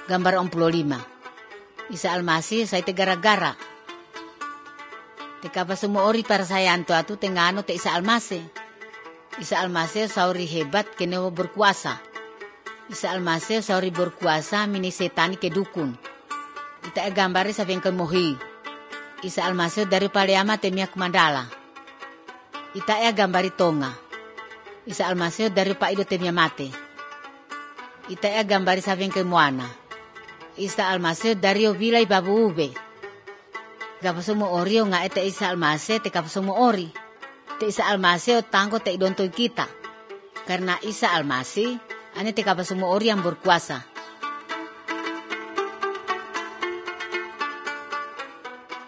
Gambar 45. Isa Almasih saya te gara-gara. Te kapa semua ori para saya anto atu tengano te Isa Almasih. Isa Almasih sauri hebat kenewa berkuasa. Isa Almasih sauri berkuasa mini setani ke dukun. Ita gambari sa vengke mohi. Isa Almasih dari paleama te miak mandala. Ita gambari tonga. Isa Almasih dari pa ido te mia mate. Ita gambari sa vengke moana. Isa Almasih dari vilai babu ube. Gapa semua ori nga ete Isa Almasih te kapa semua ori. Te Isa Almasih tangko te idonto kita. Karena Isa Almasih ane te kapa semua ori yang berkuasa.